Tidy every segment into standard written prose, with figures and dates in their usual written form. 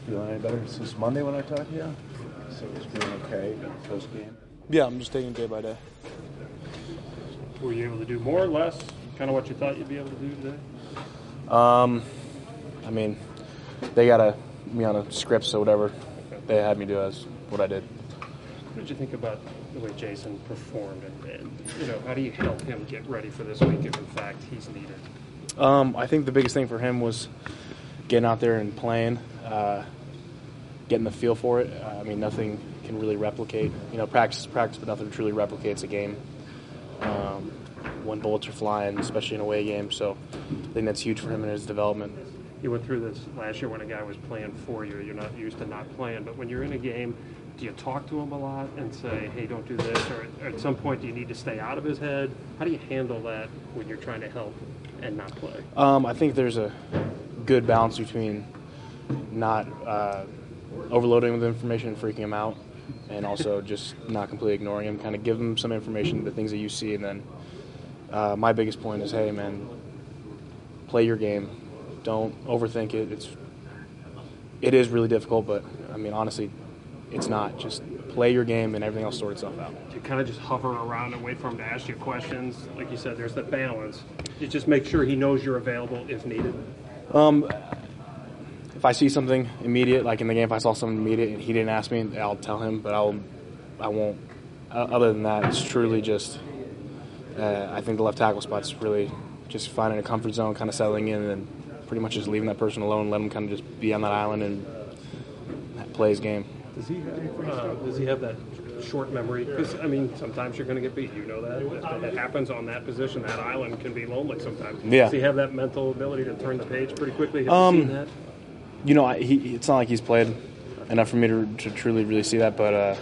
Feeling any better since Monday when I talked to you? So it's feeling okay post game? Yeah, I'm just taking it day by day. Were you able to do more or less? Kind of what you thought you'd be able to do today? I mean, they got me on a script, so whatever they had me do is what I did. What did you think about the way Jason performed? And how do you help him get ready for this week if, in fact, he's needed? I think the biggest thing for him was getting out there and playing, getting the feel for it. I mean, nothing can really replicate. Practice is practice, but nothing truly replicates a game. When bullets are flying, especially in a away game. So I think that's huge for him in his development. You went through this last year when a guy was playing for you. You're not used to not playing. But when you're in a game, do you talk to him a lot and say, hey, don't do this? Or at some point, do you need to stay out of his head? How do you handle that when you're trying to help and not play? I think there's a good balance between not overloading with information and freaking him out, and also just not completely ignoring him. Kind of give him some information, the things that you see, and then my biggest point is, hey, man, play your game. Don't overthink it. It is really difficult, but, I mean, honestly, it's not. Just play your game and everything else sort itself out. You kind of just hover around and wait for him to ask you questions. Like you said, there's that balance. You just make sure he knows you're available if needed. If I see something immediate, like in the game, if I saw something immediate and he didn't ask me, I'll tell him, but I won't. Other than that, it's truly just I think the left tackle spot's really just finding a comfort zone, kind of settling in, and pretty much just leaving that person alone, let him kind of just be on that island and play his game. Does he have that short memory? Because, I mean, sometimes you're going to get beat. You know that. If it happens on that position, that island can be lonely sometimes. Yeah. Does he have that mental ability to turn the page pretty quickly? Have you seen that? It's not like he's played enough for me to truly really see that, but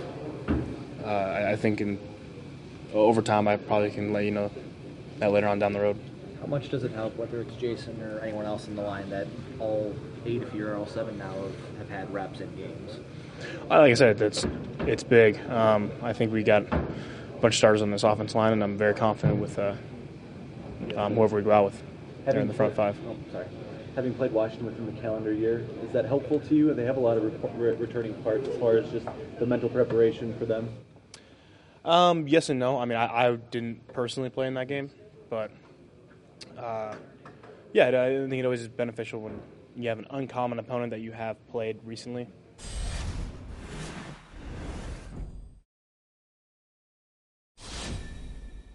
I think over time I probably can let you know that later on down the road. How much does it help, whether it's Jason or anyone else in the line, that all 8 of you, or all 7 now, have had reps in games? Like I said, it's big. I think we got a bunch of starters on this offense line, and I'm very confident with whoever we go out with there in the front 5. Having played Washington within the calendar year, is that helpful to you? And they have a lot of returning parts as far as just the mental preparation for them. Yes and no. I mean, I didn't personally play in that game, but I think it always is beneficial when you have an uncommon opponent that you have played recently.